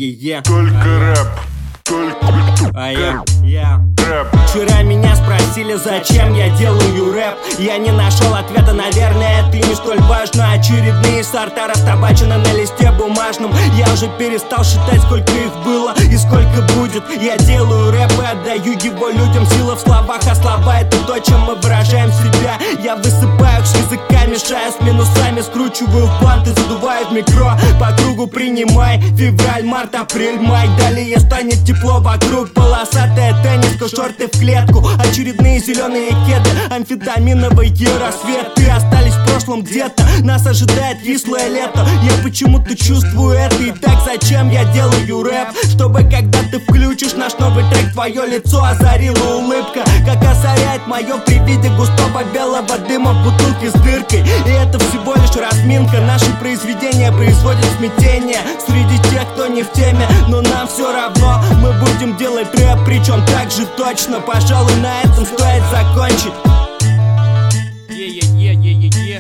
Е-е-е. Только рэп, только рэп. Вчера меня спросили, зачем я делаю рэп. Я не нашел ответа, наверное, это не столь важно. Очередные сорта растабачены на листе бумажном. Я уже перестал считать, сколько их было и сколько будет. Я делаю рэп и отдаю его людям. Сила в словах, а слова — это то, чем мы выражаем себя. Я высыпаю с языка, мешаю с минусами, скручиваю в бант и задуваю в микро. По кругу принимай февраль, март, апрель, май. Далее станет тепло вокруг. Полосатая тенниска, шорты в клетку, очередные зеленые кеды, амфетаминовые рассветы остались в прошлом где-то. Нас ожидает кислое лето. Я почему-то чувствую это. И так зачем я делаю рэп? Чтобы когда ты включишь наш новый трек, твое лицо озарила улыбка, как озаряет мое при виде густого белого дыма в бутылке с дыркой. И это всего лишь разминка. Наши произведения производят смятение среди тех, кто не в теме. Но нам все равно, мы будем делать рэп, причем так же точно. Пожалуй, на этом стоит закончить. Е-е-е-е-е-е.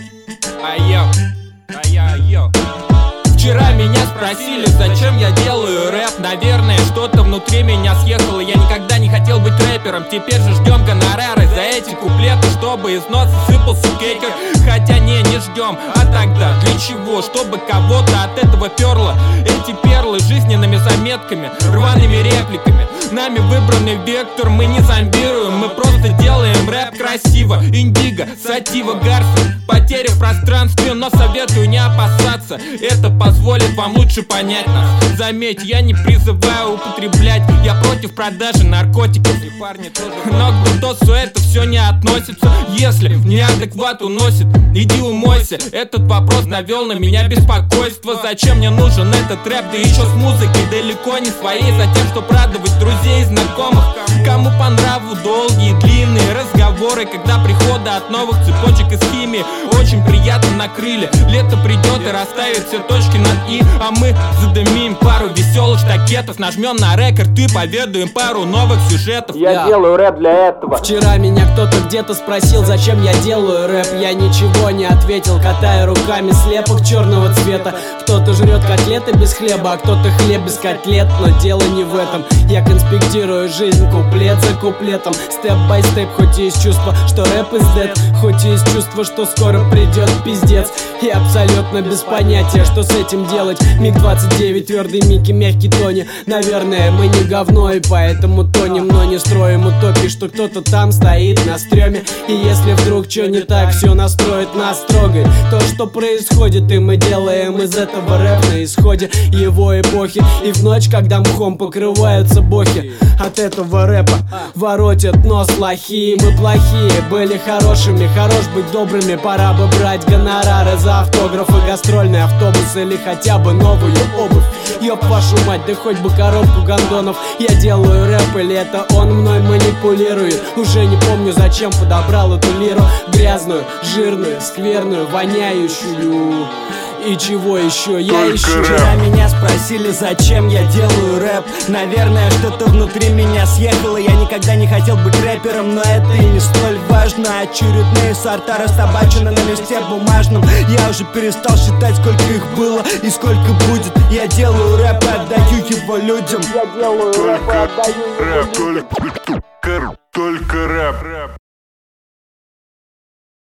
Ай-йо. Вчера меня спросили, зачем я делаю рэп. Наверное, что-то внутри меня съехало. Я никогда не хотел быть рэпером. Теперь же ждем гонорары за эти куплеты, чтобы из носа сыпался кейкер. Хотя не ждем. А тогда для чего? Чтобы кого-то от этого перло. Эти перлы жизненными заметками, рваными репликами. Нами выбранный вектор, мы не зомбируем. Мы просто делаем рэп красиво. Индиго, сатива, гарфи. Потери в пространстве, но советую не опасаться. Это позволит вам лучше понять нас. Заметь, я не призываю употреблять. Я против продажи наркотиков. И парни тоже. Но к Брутосу это все не относится. Если неадекват уносит, иди умойся. Этот вопрос навел на меня беспокойство. Зачем мне нужен этот рэп, да еще с музыкой далеко не своей. Затем, чтобы радовать друзей и знакомых. Кому по нраву долгие, длинные разговоры, когда прихода от новых цепочек из химии очень приятно накрыли. Лето придет и расставит все точки над «и», а мы задымим пару веселых штакетов, нажмем на рекорд и поведаем пару новых сюжетов. Я делаю рэп для этого. Вчера меня кто-то где-то спросил, зачем я делаю рэп. Я ничего не ответил, катая руками слепок черного цвета. Кто-то жрет котлеты без хлеба, а кто-то хлеб без котлет. Но дело не в этом. Я конспектирую жизнь куплет за куплетом, степ-бай-степ, хоть и есть чувство, что рэп is dead, хоть и есть чувство, что скоро придет пиздец. И абсолютно без понятия, что с этим делать. МиГ-29, твердый Микки, мягкий Тони. Наверное, мы не говно и поэтому тонем, но не строим утопии, что кто-то там стоит на стреме. И если вдруг что не так, все настроит нас строгой. То, что происходит, и мы делаем из этого рэп на исходе его эпохи. И в ночь, когда мхом покрываются бохи, от этого рэпа воротят нос лохи. Мы плохие, были хорошими, хорош быть добрыми. Пора бы брать гонорары за автографы, гастрольный автобус или хотя бы новую обувь. Ёб вашу мать, да хоть бы коробку гондонов. Я делаю рэп, или это он мной манипулирует? Уже не помню, зачем подобрал эту лиру. Грязную, жирную, скверную, воняющую. И чего еще я ищу? Вчера меня спросили, зачем я делаю рэп. Наверное, что-то внутри меня съехало. Я никогда не хотел быть рэпером, но это и не столь важно. Очередные сорта растабачены на листе бумажном. Я уже перестал считать, сколько их было и сколько будет. Я делаю рэп и отдаю его людям. Я делаю рэп и отдаю его людям. Только рэп.